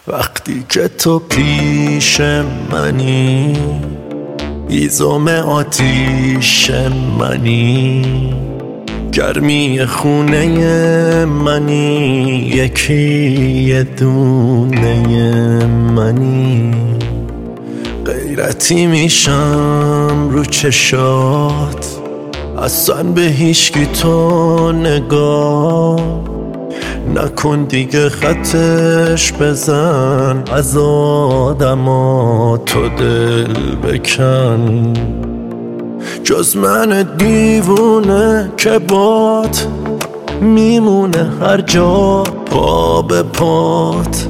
وقتی که تو پیش منی، هیزم آتیش منی، گرمی خونه منی، یکی دونه منی. غیرتی میشم رو چشات، اصلا به هیچکی تو نگاه نکن دیگه، خطش بزن از آدما تو دل بکن. جز من دیوونه که بات میمونه هر جا پا به پات.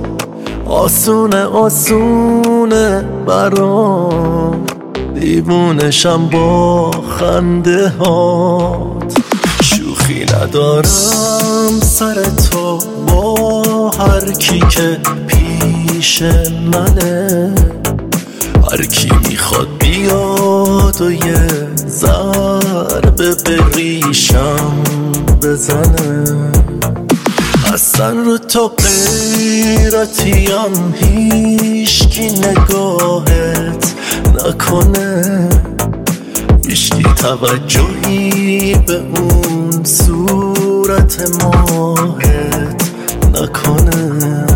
آسونه برام، دیوونشم با خنده هات. شوخی ندارم سر تو با هر کی که پیش منه، هر کی میخواد بیاد و یه ضربه به ریشم بزنه. اصلا رو تو غیرتیم، هیچکی نگاهت نکنه، هیچکی توجهی به اون صورت ماهت نکنه.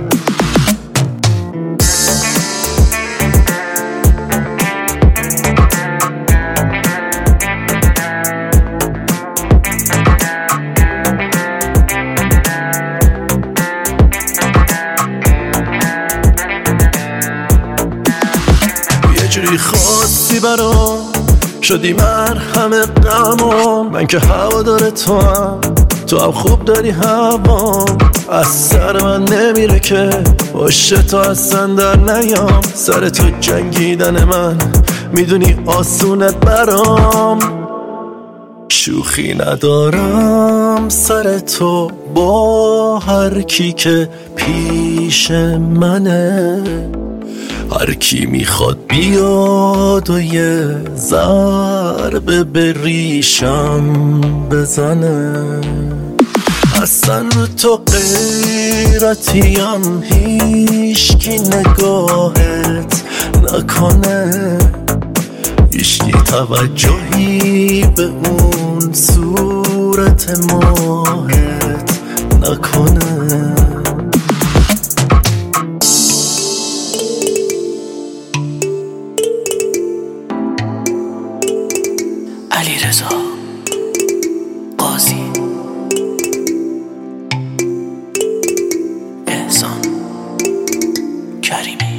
جوری خواستی برام شدی مرهم غمام، من که هوادار تو هم، تو هم خوب داری هوام. از سر من نمیره که باشه تو اصلا در نیام، سر تو جنگیدن من میدونی آسونت برام. شوخی ندارم سر تو با هر کی که پیش منه، هر کی میخواد بیاد و یه ضربه به ریشم بزنه. اصلا رو تو غیرتیم، هیچکی نگاهت نکنه، هیچکی توجهی به اون صورت ماهت نکنه. علیرضا قاضی، احسان کریمی.